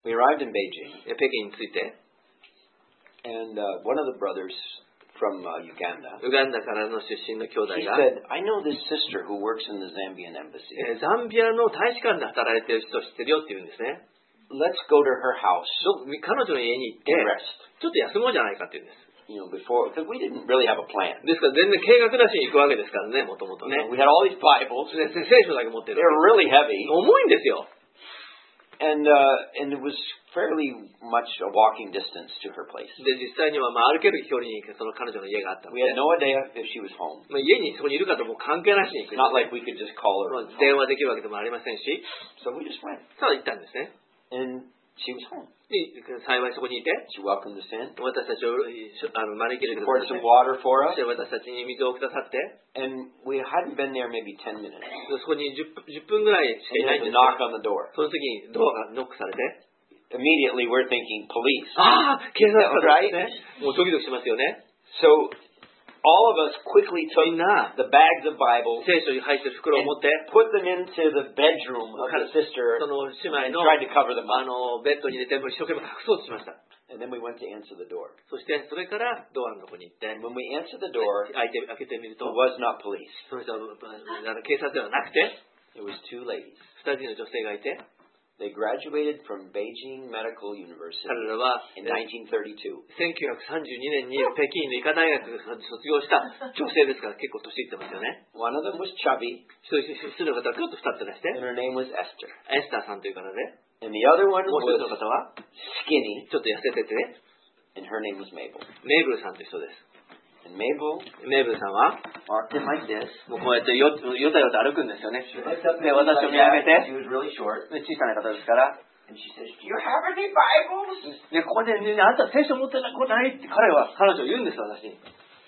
We arrived in Beijing. 北京に着いて、 And one of the brothers from Uganda, ウガンダからの出身の兄弟 he が、 said, I know this sister who works in the Zambian embassy. ザンビアの大使館で働いてる人を知ってるよって言うんですね。 Let's go to her house 彼女の家に行って、 and rest. ちょっと休もうじゃないかって言うんです。 Before, because we didn't really have a plan. ですから全然計画なしに行くわけですからね、もともとね。 We had all these Bibles. 聖書だけ持って They る。 were really heavy. 重いんですよ。 And it was fairly much a walking distance to her place. で、実際には歩ける距離にその彼女の家があったの We で、 had no idea if she was home. 家にそこにいるかとも関係なしに行く It's。not like we could just call her. 電話できるわけでもありませんし、 So we just went. ただ行ったんですね。 And she was home. で、幸いそこにいて、 She welcomed us in. 私たちを招いてくれてく Poured ださ some って、 water for そ us. して私たちに水をくださって、 And we hadn't been there maybe 10 minutes. そこに10分ぐらいしかいないん And で there's す a け knock on the door. ど、その時にドアがノックされて、 Immediately we're thinking police. ああ、警察官ですね。 Right? もうドキドキしますよね。 So all of us quickly み took んな、 the bags of Bibles 聖書に入ってる袋を and 持って、 put them into the bedroom of the sister その姉妹 and の tried to cover them up. ベッドに入れて一生懸命隠そうとしました。 And then we went to answer the door. そしてそれからドアのとこに行って、 And when we answered the door, 開けてみる it と、 was not police. その人は警察ではなくて、 It was two ladies. 2人の女性がいて、 They graduated from Beijing Medical University 彼らは in 1932. 1932年に北京の医科大学を卒業した女性ですから結構年いってますよね。 One of them was chubby, 一人の方はちょっと2つ出して、 and her name was Esther. エスターさんという方で、 And the other one もう一人の was 方は skinny, ちょっと痩せててね、 and her name was Mabel. メイブルさんという人です。 And Mabel メイブルさんは walked in like this. もうこうやってよたよた歩くんですよね。 She looked up で、私を見上げて、 She was really short. 小さな方ですから、 And she says, Do you have any Bibles? で、ここで、ね、あんた聖書持ってないことないって彼女は言うんです、私に。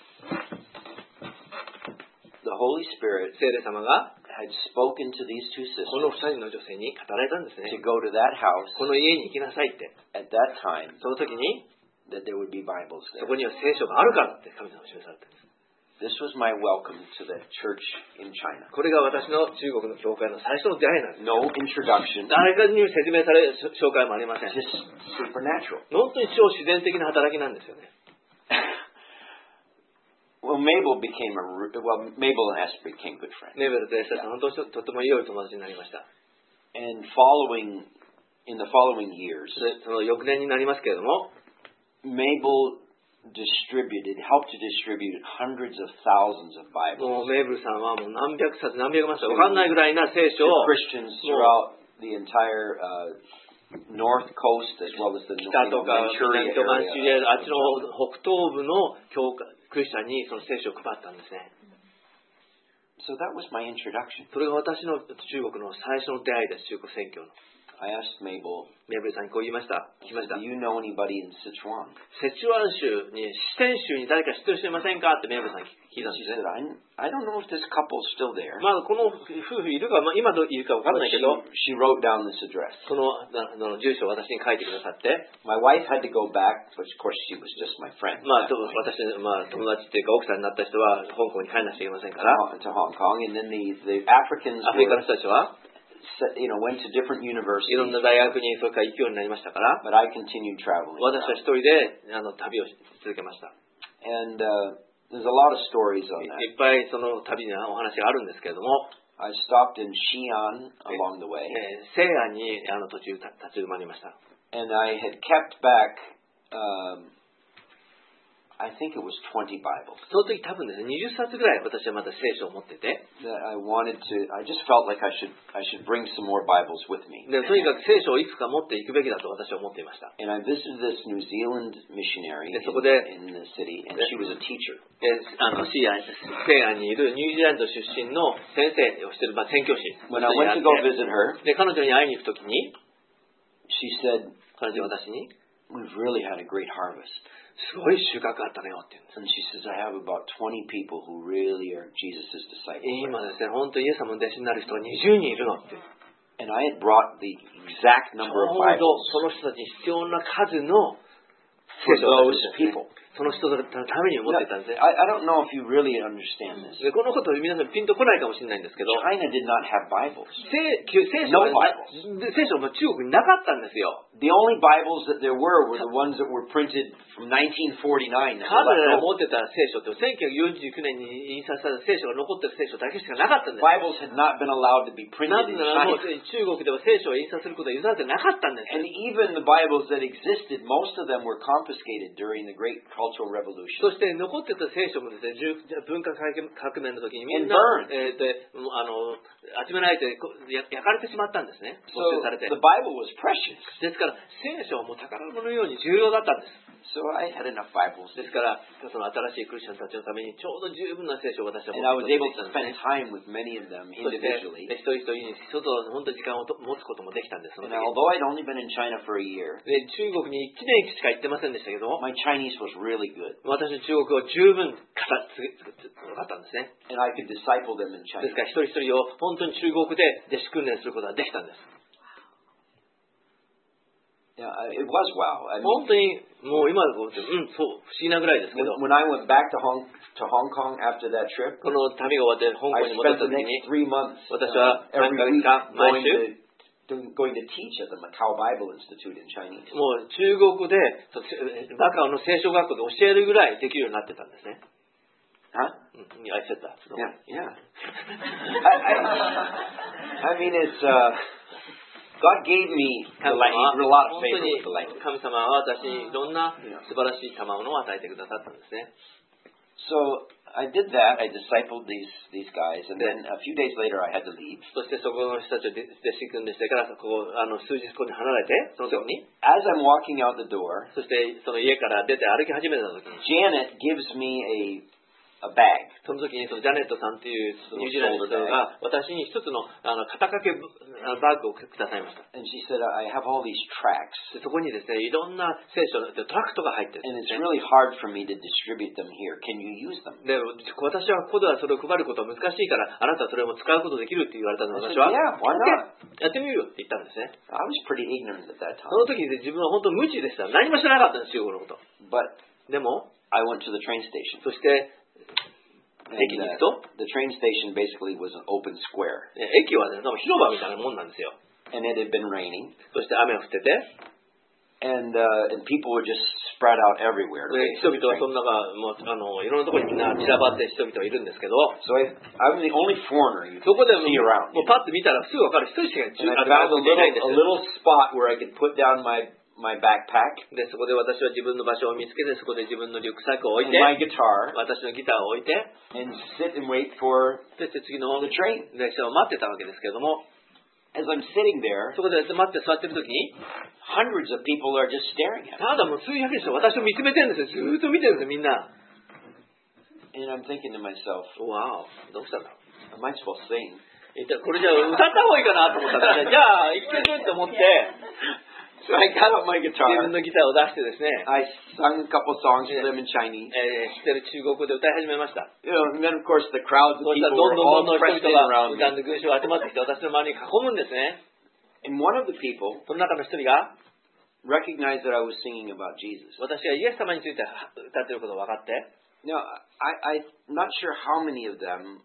The Holy Spirit 聖霊様が had spoken to these two この sisters 2人の女性に語られたんですね。 to go to that house この家に行きなさいって。 at that time その時に、 that there would be Bibles そ there. こには聖書があるからって神様が示されたんです。 This was my welcome to the church in China. これが私の中国の教会の最初の出会いなんです。 No introduction, 誰かに説明される紹介もありません。 just supernatural. 本当に超自然的な働きなんですよね。 Well, Mabel and Esther became good friends. メーベルとエスタさん、本当にとても良い友達になりました。 And in the following years, で、その翌年になりますけれども、 Mabel helped to distribute hundreds of thousands of も Bibles うメーブルさんはもう何百冊何百万冊わかんないぐらいな聖書 to を Christians throughout the entire north coast as well as the 北とか Manchuria 南とかマンチュリ area. ア、あっちの北東部の教会クリスチャンにその聖書を配ったんですね。 So that was my introduction. それが私の中国の最初の出会いです、中国宣教の。 I asked Mabel, メーブルさんにこう言いました。聞きました。 Do you know anybody in Sichuan? セチュアン州に、四川州に誰か知ってる人いませんかってメーブルさんに聞いたんで She す said, ね。 I don't know if this couple's still there. まあこの夫婦いるか、今どういるかわかん But ないけど、 she wrote down this address. その住所を私に書いてくださって、 My wife had to go back, but of course she was just my friend. まあ私の、友達っていうか奥さんになった人は香港に帰らなきゃいけませんから、 To Hong Kong, and then the Africans アフリカの人たちは went to different い universities, ろんな大学にそれから行くようになりましたから、 but I continued traveling. 私は一人で旅をし続けました。 And there's a lot of stories on い that. っぱいその旅にはお話があるんですけれども、 I stopped in Xi'an along the way, 西安に途中立ち止まりました。 and I had kept back, I think it was 20 Bibles. その時多分ですね、20冊ぐらい私はまだ聖書を持ってて、 That I just felt like I should bring some more Bibles with me. でとにかく聖書をいくつか持っていくべきだと私は思っていました。 And I visited this New Zealand missionary De, そこで、 in the city, and she was a teacher. で西安にいるニュージーランド出身の先生をしている、宣教師 When I went to go visit her, で彼女に会いに行くときに she said, 彼女は私に We've really had a great harvest. すごい収穫があったねよって言うんです。 And she says, I have about 20 people who really are Jesus' disciples. 今ですね、本当にイエス様の弟子になる人が20人いるのって。 And I had brought the exact ちょ number of うど Bibles その人たちに必要な数の for those people. その人のために持っていたんですね。 I don't know if you really understand this. でこのこと皆さんピンとこないかもしれないんですけど、 China did not have Bibles. 聖書 No が Bibles. 聖書も中国になかったんですよ。 The only Bibles that there were the ones that were printed from 1949. 彼らが持ってた聖書って1949年に印刷された聖書が残ってる聖書だけしかなかったんです。 Bibles had not been allowed to be な printed ぜ in ならもう China. 中国では聖書を印刷することは許されてなかったんです。 And even the Bibles that existed, most of them were confiscated during the Great Cultural そ Revolution. して残ってた聖書もですね、文化革命の時にみんな、 And burned. 集められて焼かれてしまったんですね。 So 没収されて。 the Bible was precious. ですから聖書はもう宝物のように重要だったんです。 So I had enough Bibles. ですからその新しいクリスチャンたちのためにちょうど十分な聖書を私は And I 持っ was て able きた to んです spend ね。 time with many of them そして individually. 一人一人にちょっと本当に時間を持つこともできたんです。その And 時 although I'd only been in China for a year, で中国に1年しか行ってませんでしたけど、 my Chinese was really good. 私の中国語は十分分かったんですね。 And I could disciple them in で China. すから一人一人を本当に中国で弟子訓練することができたんです。 Yeah, it was wow. I 本 mean, 当にもう今でこうそう不思議なぐらいですけど、 when I went back to Hong Kong after that trip, この旅が終わって香港 I に戻っ spent た the 時に next 3 months 私は every week 3ヶ月間 going to teach at the Macau Bible Institute in Chinese. もう中国でマカオの聖書学校で教えるぐらいできるようになってたんですね。 Huh? I said that. Yeah, yeah. I mean, it's God gave me the language, a lot of 本 favor 当に with the language. 神様は私にいろんな素晴らしい賜物を与えてくださったんですね。 So I did that. I discipled these guys, and then a few days later, I had to leave. そしてそこの人たちを弟子訓練してから数日ここに離れて、その時に、 As I'm walking out the door, そしてその家から出て歩き始めた時に、 Janet gives me a bag. その時にそのジャネットさんというニュージーランドの人が私に一つの肩掛けバッグをくださいました。 And she said, I have all these tracts, でそこにですね、いろんな聖書のトラクトが入ってる and ん it's ですね。 really hard for me to distribute them here. Can you use them? で、私はここではそれを配ることは難しいから、あなたはそれも使うことできるって言われたので、 I 私 said, は、 yeah, why not? やってみるよって言ったんですね。 I was pretty ignorant at that そ time. の時で自分は本当無知でした。何も知らなかったんですよ、中国のこと。 But でも、 I went to the train station. そして、 And, 駅に行くと、 the train station basically was an open square. 駅はね、広場みたいなもんなんですよ。 And it had been raining. そして雨が降ってて、 And people were just spread out everywhere. で人々はその中、もういろんなところにみんな散らばって人々はいるんですけど、 So I'm the only foreigner you そこでも see around. うパッと見たらすぐ分かる一人しか And I found いないんです a よ。 little spot where I could put down my backpack で、そこで私は自分の場所を見つけて、そこで自分のリュックサックを置い and て、 my guitar 私のギターを置いて、 and sit and wait for そして次の the train. 列車を待ってたわけですけれども、 As I'm sitting there, そこで待って座ってる時に、 hundreds of people are just staring at me. ただもう数百人私を見つめてるんですよ。ずーっと見てるんですよ、みんな。 And I'm thinking to myself, わお、どうしたんだろう。 am I supposed to sing? これじゃあ歌った方がいいかなと思ったら、ね、じゃあ、一曲って思って、 So I got out my 自 guitar. 分のギターを出してですね、 I sung a couple songs for them in Chinese. 知ってる中国語で歌い始めました。 You know, and then of course the crowds of そしたら people どん were ど all んどん人 pressed in 々が around 歌 me. の群衆が集まってきて、私の周りに囲むんですね。 And one of the people その中の一人が、 recognized that I was singing about Jesus. 私がイエス様について歌っていることが分かって、 Now, I'm not sure how many of them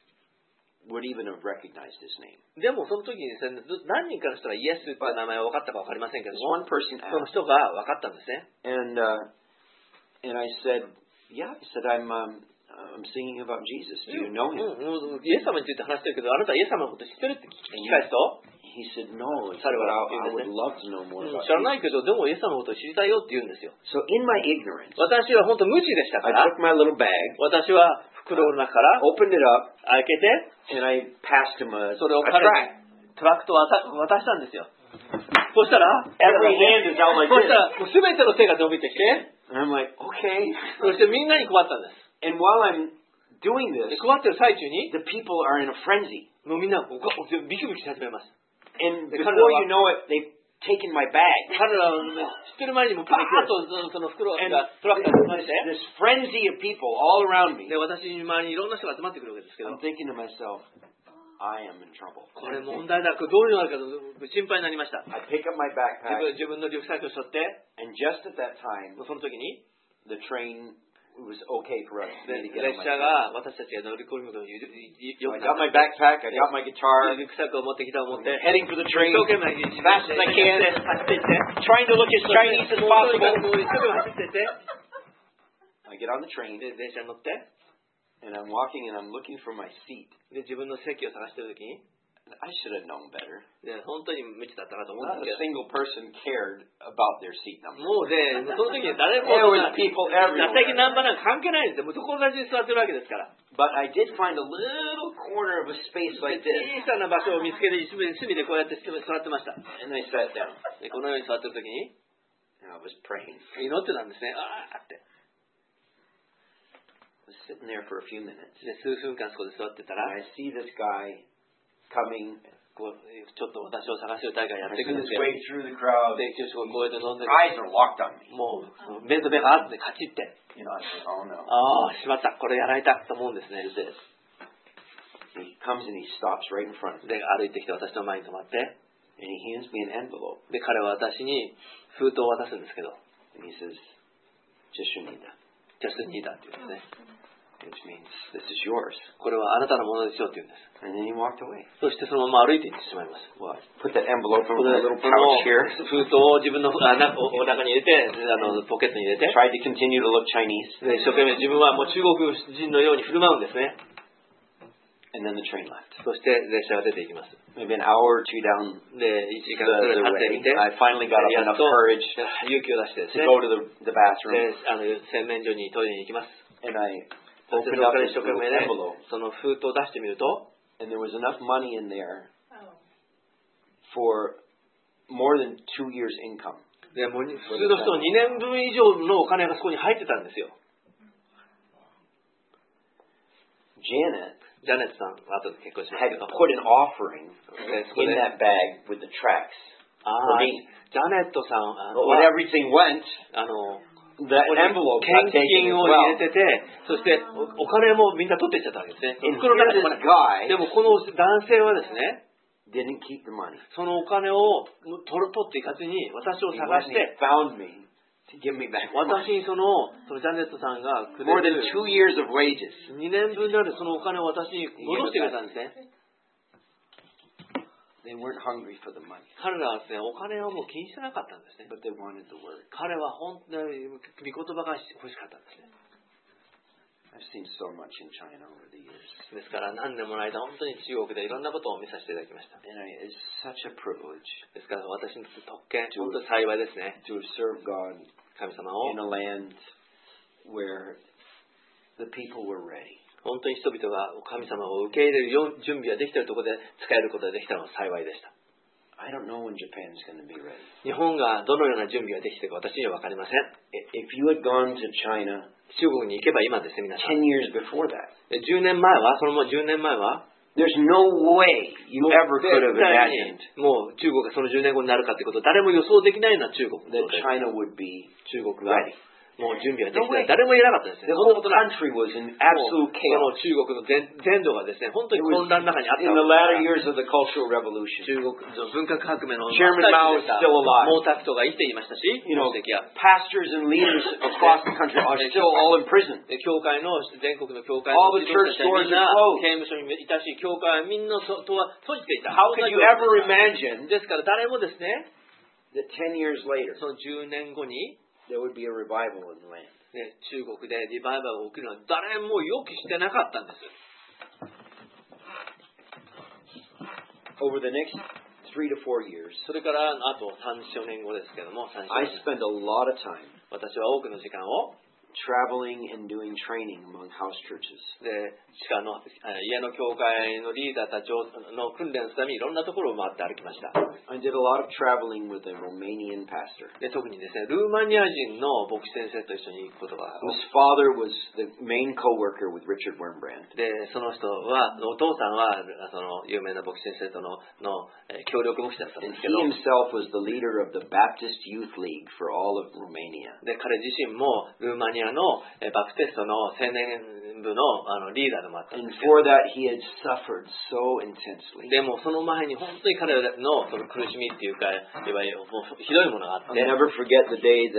would even have recognized his name. でもその時にですね、何人かの人がイエスっていう名前を分かったか分かりませんけど This も、 one person その asked, 人が分かったんですね。 and I said, yeah, I said, I'm singing about Jesus. Do you know him? イエス様について話してるけど、あなたはイエス様のこと知ってるって聞き返すと、 He said, no. He said, 彼 but は I would love to know more about 知ら Jesus. ないけど、でもイエス様のことを知りたいよって言うんですよ。 So in my ignorance, 私は本当無知でしたか I ら、 took my little bag, 私は袋の中から opened it up, 開けて、 and I passed him a それを track. 彼にトラクトを渡したんですよ。そしたら、 Every hand is out like そした this. ら、もう全ての手が伸びてきて、 And I'm like, okay. そしてみんなに配ったんです。 And while I'm doing で this, 配ってる最中に、 the people are in a frenzy. もうみんなビクビクし始めます。 And The before color you know it, they've taken my bag. 彼らは知ってる前にもパーッとその袋が And トラクターにまして、 this frenzy of people all around me. で、私に周りにいろんな人が集まってくるわけですけど、 I'm thinking to myself, I am in trouble. これ問題だ、これどういうのあるかと心配になりました。 I pick up my backpack, 自分のリュックサックを背負って、 and just at that time, その時に、 the the train was okay for us to get on 列車が私たちが乗り込むことをよく I got my backpack, I got my guitar, リュックサックを持ってきたと思って heading for the train, 一生懸命 fast as I can, 走っていって trying to look as Chinese as もうとにかく possible. もう一生懸命走っていって I get on the train, で電車に乗って and I'm walking and I'm looking for my seat. で自分の席を探してる時に I should have known better. で本当に無知だったなと思うん Not で a すけど single person cared about their seat number. もうねその時に誰も There was people 座 everywhere. 席ナンバーなんか関係ないんですよもうどこ同じに座ってるわけですから But I did find a little corner of a space like this, 小さな場所を見つけて隅でこうやって座ってました and I sat down. でこのように座ってる時に And I was praying. 祈ってたんですねあーって I was sitting there for a few minutes. で数分間そこで座ってたら And I see this guy coming, こうちょっと私を探してる大会やって making くるん his ですよ way through the crowd. でこうやって飲んで Eyes are locked on me. もう目と目があってカチって You know, I said, oh no. ああしまったこれやられたと思うんですね What is this? He comes and he stops right in front of me. で歩いてきて私の前に止まって And he hands me an envelope. で彼は私に封筒を渡すんですけど And he says, Jeshunida. ジャスニーダって言うんですね Which means, this is yours. これはあなたのものですよって言うんです And then he walked away. そしてそのまま歩いていってしまいます What? Put that envelope in こ my の little pouch here. 封筒を自分のお腹に入れてポケットに入れて Tried to continue to look Chinese. で一生懸命自分はもう中国人のように振る舞うんですね And then the train left. そして列車が出ていきます Maybe an hour or two down で1時間くらい経ってみ the て way. I finally got up やっ enough と courage 勇気を出してです to ね go to the で bathroom. 洗面所にトイレに行きます And I そして opened そこ up から this 一生懸 little 命ね envelope. その封筒を出してみると And there was enough money in there for more than 2 years' income. でもう普通の人の2年分以上のお金がそこに入ってたんですよ Janet ジャネットさん後で結婚しました had けど put an offering でそこ in で that bag with the tracks あ for あ me. ジャネットさん But when everything went, あの that envelope 献 got taken 金 as を well. 入れててそしてお金もみんな取っていっちゃったわけですね And 袋の here 中に this お金 guy でもこの男性はですね didn't keep the money. そのお金を取っていかずに私を He 探 went し and て he found me to give me back money. 私にそのジャネットさんがくれ More than る 2 years of wages. 2年分になるそのお金を私に戻してくれたんですね They weren't hungry for the money, 彼らはですねお金をもう気にしてなかったんですね but they wanted the word. 彼は本当に御言葉が欲しかったんですね I've seen so much in China over the years. ですから何年もの間本当に中国でいろんなことを見させていただきました And it's such a privilege ですから私にとって特権本当に幸いですね to serve God 神様を in a land where the people were ready. 本当に人々が神様を受け入れる準備ができているところで使えることができたのは幸いでした I don't know when Japan's going to be ready. 日本がどのような準備ができているか私には分かりません If you had gone to China 中国に行けば今ですね皆さん 10 years before that, 10年前はその10年前は there's no way you ever could have 絶対に imagined もう中国がその10年後になるかということを誰も予想できないような中国 that のことで China would be 中国が ready. もう準備ができて誰も言えなかったですね The whole country was in absolute その chaos 中国の全土がですね本当に混乱の中にあった in the latter years of the Cultural Revolution. 中国の文化革命の Chairman Mao is still alive. 毛沢東が生きていましたし You know, 主席や pastors and leaders across the country are still all in prison. 教会の全国の教会 All の the church みん doors な are closed. 刑務所にいたし教会はみんなとは閉じていた How could you ever imagine ですから誰もですね that 10 years later その10年後に there would be a revival in the land? ね、中国でリバイバルが起きるのは誰も予期してなかったんです。 Over the next 3 to 4 years, それからあと3、4年後ですけども、 I spend a lot of time 私は多くの時間を traveling and doing training among house churches. で地下の家の教会のリーダーたちの訓練するためにいろんなところを回って歩きました。 I did a lot of traveling with a Romanian pastor. で特にですね、ルーマニア人の牧師先生と一緒に行くことが His father was the main co-worker with Richard Wurmbrand. でその人はお父さんはその有名な牧師先生との協力牧師だったん And です he けど himself was the leader of the Baptist Youth League for all of Romania. で彼自身もルーマニアのバプテストの青年部のリーダーでもあったん And ですけど for that he had suffered so intensely. でもその前に本当に彼らのその苦しみっていうかいわゆるもうひどいものがあって I'll never forget the day that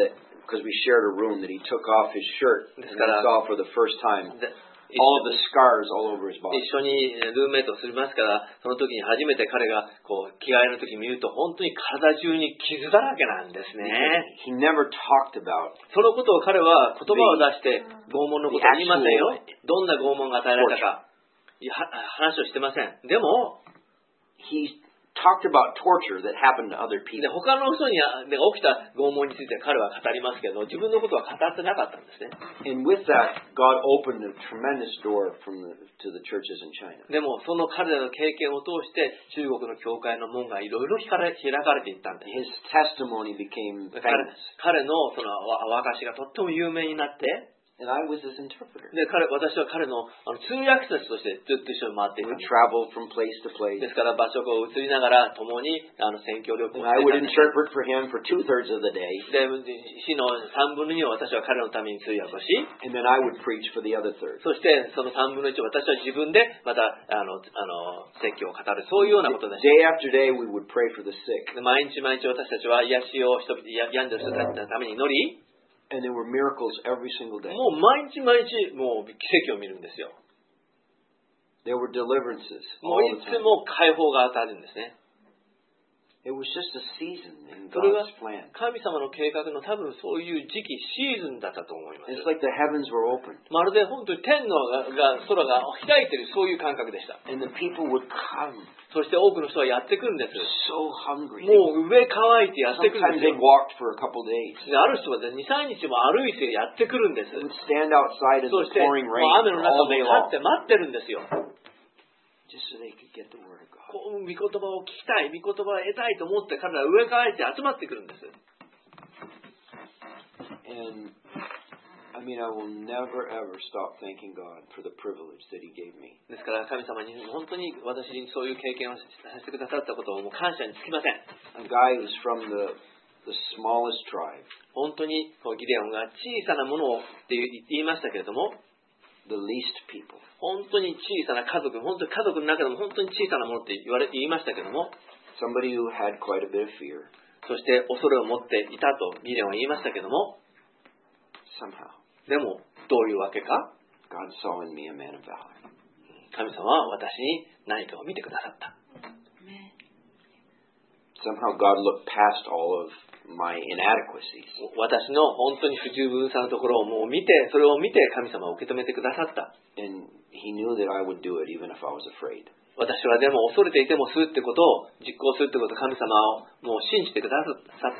because we shared a room, that he took off his shirt and I saw for the first time all of the scars all over his body. 一緒にルームメイトをするますから、その時に初めて彼がこう着替えの時見ると本当に体中に傷だらけなんですね。 He never talked about そのことを彼は言葉を出して拷問のことを言いませんよ。どんな拷問が与えられたか話をしてません。でも、 he talked about torture that happened to other people. 他の人に起きた拷問について彼は語りますけど、自分のことは語ってなかったんですね。 And with that, God opened a tremendous door to the churches in China. でもその彼らの経験を通して中国の教会の門がいろいろ開かれていったんです。 His testimony became famous. 彼のその証がとっても有名になって。 And I was his interpreter. で、私は彼の通訳者としてずっと一緒に回っていた。 We traveled from place to place. ですから場所を移りながら共に宣教旅行をしていた。 And I would interpret for him for 2/3 of the day. で、日の3分の2を私は彼のために通訳をし。 And then I would preach for the other third. そしてその3分の1を私は自分でまた説教を語る、そういうようなことでした。 Day after day we would pray for the sick. 毎日毎日私たちは癒しを病んでいる人たちのために祈り。 And there were miracles every single day. もう毎日毎日もう奇跡を見るんですよ。 There were deliverances. もういつも解放が当たるんですね。 It was just a season in それは God's plan. 神様の計画の多分そういう時期、シーズンだったと思います。 It's like the heavens were open. まるで本当に天の空が開いている、そういう感覚でした。 And the people would come. そして多くの人はやってくるんです。 So hungry. もう上乾いてやってくるんです Sometimes よ。 they walked for a couple days. ある人は 2,3 日も歩いてやってくるんです。 They would stand outside in そ the して pouring rain 雨の中 all で day 立 long. って待ってるんですよ。 Just so they could get the word of God. こう御言葉を聞きたい、御言葉を得たいと思って彼らは上からいて集まってくるんです。 And I mean, I will never ever stop thanking God for the privilege that He gave me. ですから神様に本当に私にそういう経験をさせてくださったことをもう感謝につきません。 A guy who's from the smallest tribe. 本当にギデオンが小さなものをって言いましたけれども、 The least people. 本当に小さな家族、本当に家族の中でも本当に小さなものって言いましたけども、 Somebody who had quite a bit of fear. そして恐れを持っていたとギデオンは言いましたけども、 Somehow, でもどういうわけか、 God saw in me a man of valor. 神様は私に何かを見てくださった。 Somehow God looked past all of my inadequacies. 私の本当に不十分さのところをもう見て、それを見て神様を受け止めてくださった。 And He knew that I would do it even if I was afraid. 私はでも恐れていてもするってことを実行するってことを神様をもう信じてくださった。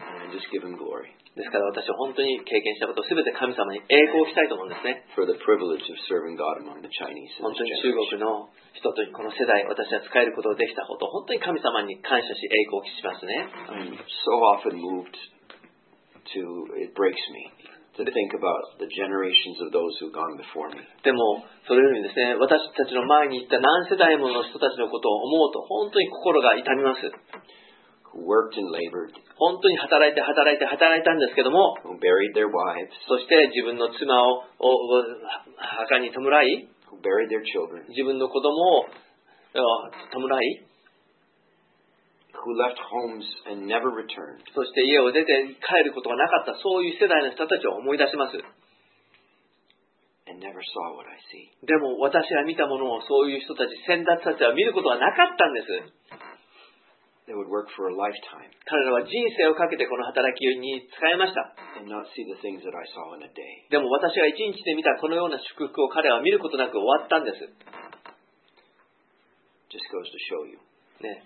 And just give Him glory. ですから私は本当に経験したことを全て神様に栄光をしたいと思うんですね。 For the privilege of serving God among the Chinese. 本当に中国の人とこの世代、私は仕えることができたこと、本当に神様に感謝し栄光をしますね。 I'm so often moved it breaks me to think about the generations of those who've gone before me. でもそれよりですね、私たちの前に行った何世代もの人たちのことを思うと本当に心が痛みます。 Who worked and labored. 本当に働いたんですけども、 Who buried their wives. そして自分の妻を墓に弔い、 Who buried their children. 自分の子供を弔い、 Who left homes and never returned. そして家を出て帰ることがなかった、そういう世代の人たちを思い出します。 And never saw what I see. でも私が見たものをそういう人たち、先達たちは見ることはなかったんです。 They would work for a lifetime. 彼らは人生をかけてこの働きに使いました。 And not see the things that I saw in a day. でも私が一日で見たこのような祝福を彼は見ることなく終わったんです。 Just goes to show you. ね。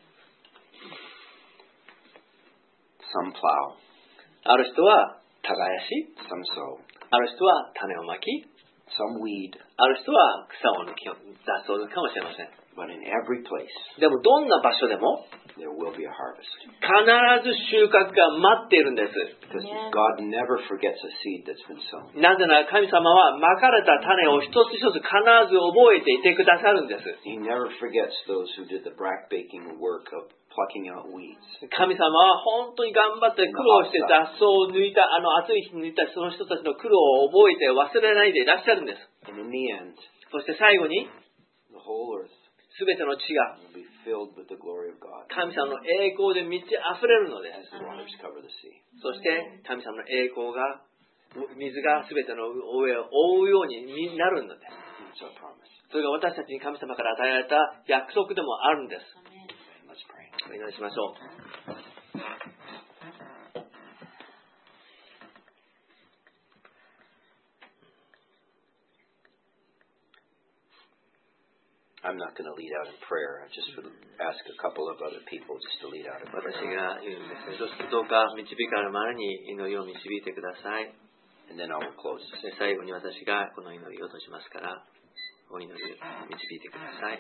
Some plow. ある人は耕し、 Some sow. ある人は種をまき、 Some weed. ある人は草を抜き、雑草を抜くかもしれません。 But in every place, でもどんな場所でも there will be a harvest. 必ず収穫が待っているんです。 Because God never forgets a seed that's been sown. なぜなら神様はまかれた種を一つ一つ必ず覚えていてくださるんです。 He never forgets those who did the backbreaking work of plucking out weeds. 神様は本当に頑張って苦労して雑草を抜いた、暑い日に抜いたその人たちの苦労を覚えて忘れないでいらっしゃるんです。 And in the end, そして最後に the whole earth 全ての地が will be filled with the glory of God. 神様の栄光で満ち溢れるので As the waters cover the sea. そして神様の栄光が水がすべての上を覆うようになるのです。 It's our promise. それが私たちに神様から与えられた約束でもあるんです。 Let's pray. お祈りしましょう。 I'm not going to lead out in prayer. I just would ask a couple of other people just to lead out in prayer. 私が言うんですね。どうか導かれる前に祈りを導いてください。 And then I will close. そして最後に私がこの祈りを閉じますから、お祈りを導いてください。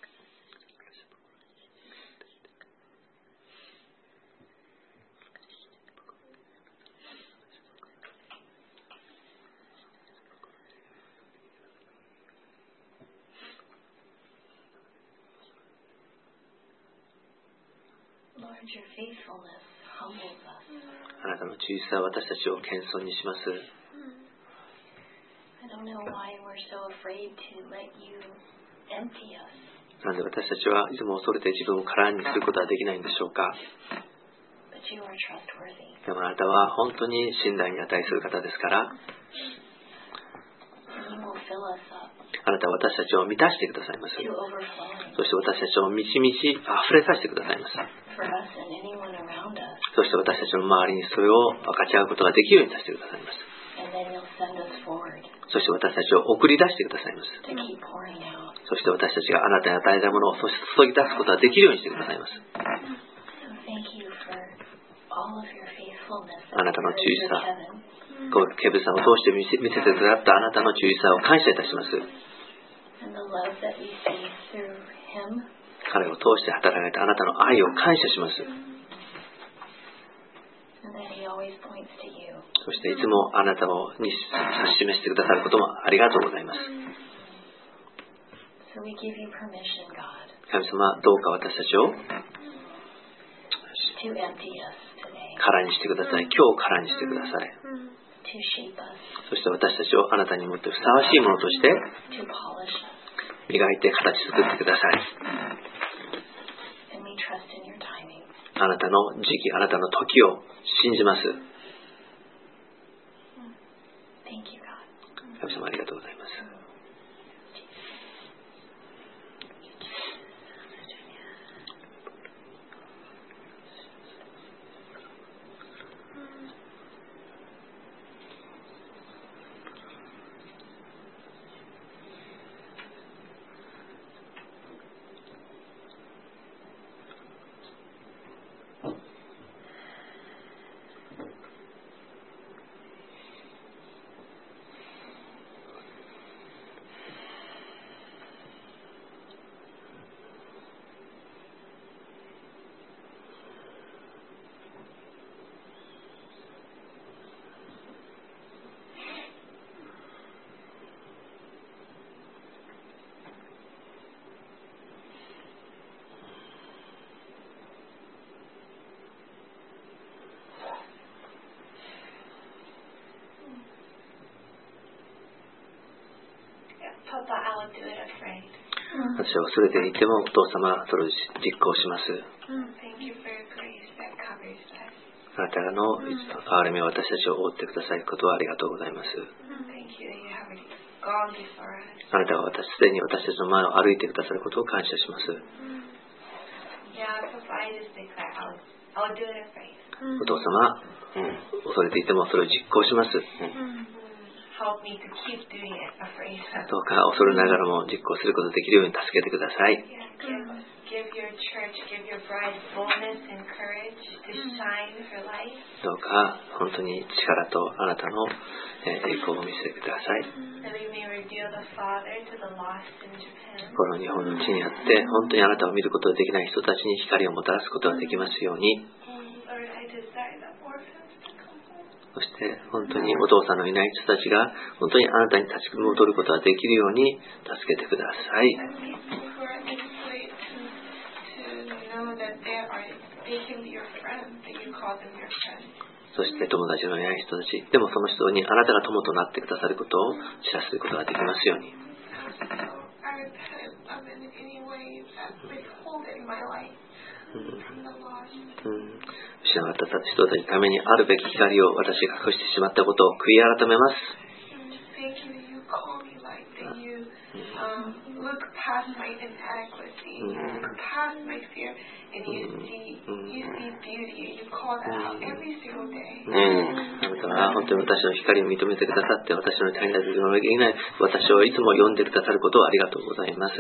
あなたの忠実さは私たちを謙遜にします。なんで私たちはいつも恐れて自分を空にすることはできないんでしょうか。でもあなたは本当に信頼に値する方ですから、あなたは私たちを満たしてくださいます。そして私たちを満ち溢れさせてくださいます。そして私たちの周りにそれを分かち合うことができるようにさせてくださいます。そして私たちを送り出してくださいます。そして私たちがあなたに与えたものを注ぎ出すことができるようにしてくださいます。あなたの忠実さ、ケブさんを通して見せてくださったあなたの忠実さを感謝いたします。彼を通して働かれたあなたの愛を感謝します。そしていつもあなたを指し示してくださることもありがとうございます。神様、どうか私たちを空にしてください。今日空にしてください。そして私たちをあなたにもってふさわしいものとして磨いて形作ってください。あなたの時期、あなたの時を信じます。神様、ありがとうございます。私は恐れていてもお父様それを実行します。あなたの憐れみを私たちを覆ってくださることはありがとうございます。あなたはすでに私たちの前を歩いてくださることを感謝します。お父様、恐れていてもそれを実行します。どうか恐れながらも実行することができるように助けてください。どうか本当に力とあなたの栄光を見せてください。この日本の地にあって本当にあなたを見ることができない人たちに光をもたらすことができますように。そして本当にお父さんのいない人たちが本当にあなたに立ち戻ることができるように助けてください。そして友達のいない人たちでもその人にあなたが友となってくださることを知らせることができますように。 失われた人たちのためにあるべき光を私が隠してしまったことを悔い改めます。あなたは本当に私の光を認めてくださって、私の足りない時もできない私をいつも読んでくださることをありがとうございます。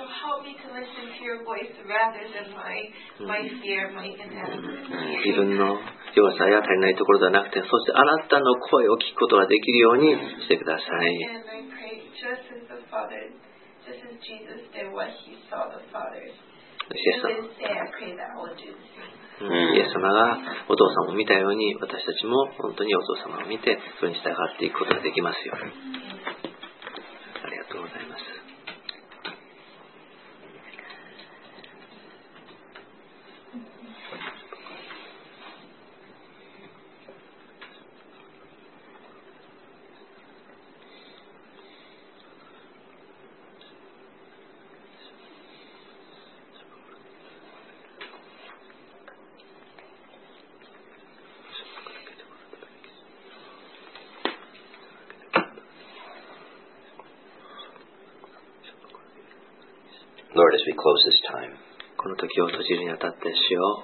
自分の弱さや足りないところではなくて、そしてあなたの声を聞くことができるようにしてください。イエス様がお父様を見たように、私たちも本当にお父様を見てそれに従っていくことができますように。ありがとうございます。 Lord, as we close this time, この時を閉じるにあたって主よ、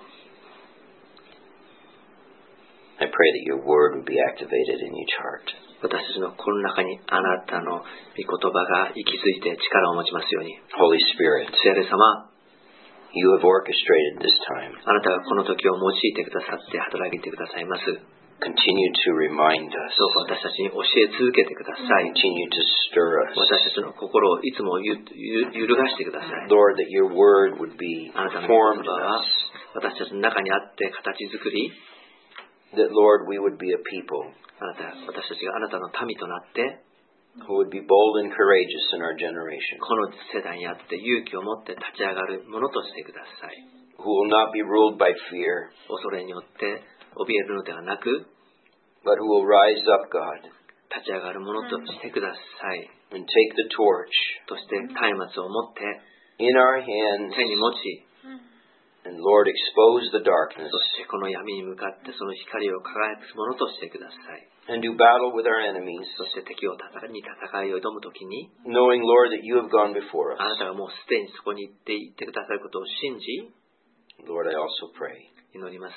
I pray that your word would be activated in each heart. 私たちの心の中にあなたの御言葉が息づいて力を持ちますように。 Holy Spirit, 聖霊様、 you have orchestrated this time. あなたがこの時を用いてくださって働いてくださいます。 Continue to remind us. どうか私たちに教え続けてください。 Continue to stir us. 私たちの心をいつも揺るがしてください。 Lord, that your word would be あなたの formed 言葉 in は us. 私たちの中にあって形作り、 That, Lord, we would be a people 私たちがあなたの民となって、 who would be bold and courageous in our generation. この世代にあって勇気を持って立ち上がるものとしてください。 Who will not be ruled by fear, 恐れによって怯えるのではなく、 but who will rise up, God, 立ち上がるものとしてください。 and take the torch そして松明を持って in our hands, 手に持ち、 and Lord, expose the darkness, そしてこの闇に向かってその光を輝くものとしてください。 and do battle with our enemies, そして敵に戦いを挑むときに、 knowing, Lord, that you have gone before us. あなたがもうすでにそこに行ってくださることを信じ、 Lord, I also pray, 祈ります。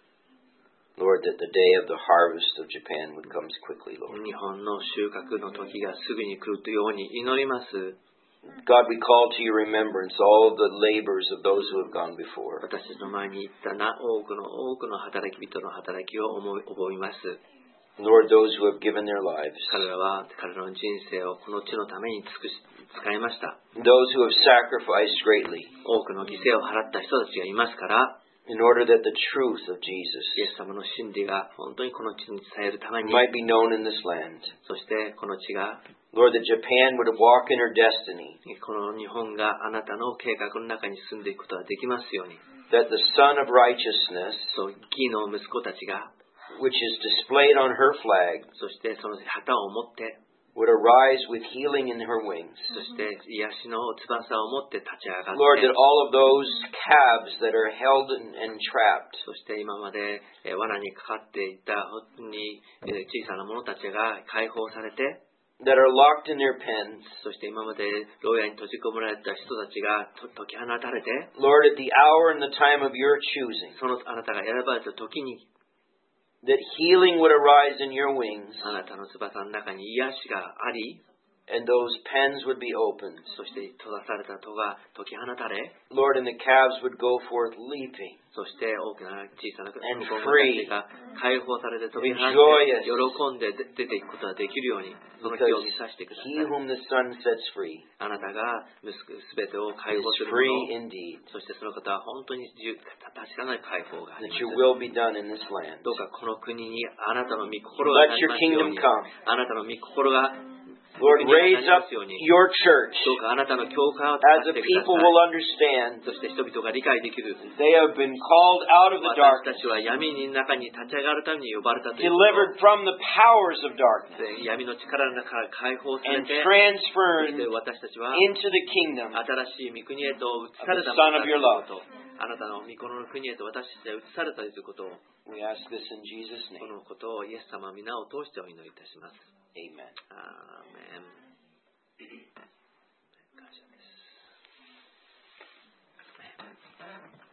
Lord, that the day of the harvest of Japan would come quickly, Lord. 日本の収穫の時がすぐに来るように祈ります。 God, we call to your remembrance all of the labors of those who have gone before. 私たちの前に行った多くの働き人の働きを覚えます。 Lord, those who have given their lives, 彼らは彼らの人生をこの地のために使いました。 those who have sacrificed greatly 多くの犠牲を払った人たちがいますから、 in order that the truth of イ Jesus エス様の真理が本当にこの地に伝えるために、 might be known in this land. そしてこの地が、 Lord, that Japan would walk in her destiny, この日本があなたの計画の中に住んでいくことができますように。 that the Son of Righteousness, そう、義の息子たちが、 which is displayed on her flag, そしてその旗を持って、 would arise with healing in her wings. そして癒しの翼を持って立ち上がって、 Lord, that all of those calves that are held and trapped, そして今まで罠にかかっていた本当に小さな者たちが解放されて、 that are locked in their pens, そして今まで牢屋に閉じ込められた人たちが解き放たれて、 Lord, at the hour and the time of your choosing, そのあなたが選ばれた時に、 that healing would arise in your wings, あなたの翼の中に癒しがあり、 and those pens would be opened. そして閉ざされた戸が解き放たれ、 Lord, and the calves would go forth leaping, そして大きな小さな子供 And た free. ちが解放されて飛び放 And って joyous. 喜んで出ていくことができるように、その because 日を見させてくださ he い。 whom the Son sets free あなたがすべてを解 is 放するも free の、 indeed. そしてその方は本当に確かな解放があり That ます。 your will be done in this land. どうかこの国にあなたの御心が Let なり your ますよう kingdom に、 come. あなたの御心が Lord, raise up your church どうかあなたの教会を as 立 a ててくだ people さ will い。 understand そして人々が理解できる。 they have been called out of the 私 darkness, たちは闇の中に立ち上がるために呼ばれたというこ delivered from the powers of と darkness, で闇の力の中から解放され and て、そ transferred して私たちは into the kingdom 新しい御国へと移された of the Son of your love. ということ、あなたの御心の国へと私たちは移されたということを、 We ask this in Jesus' こ name. のことをイエス様皆を通してお祈りいたします。 Amen. アーメン。感謝です。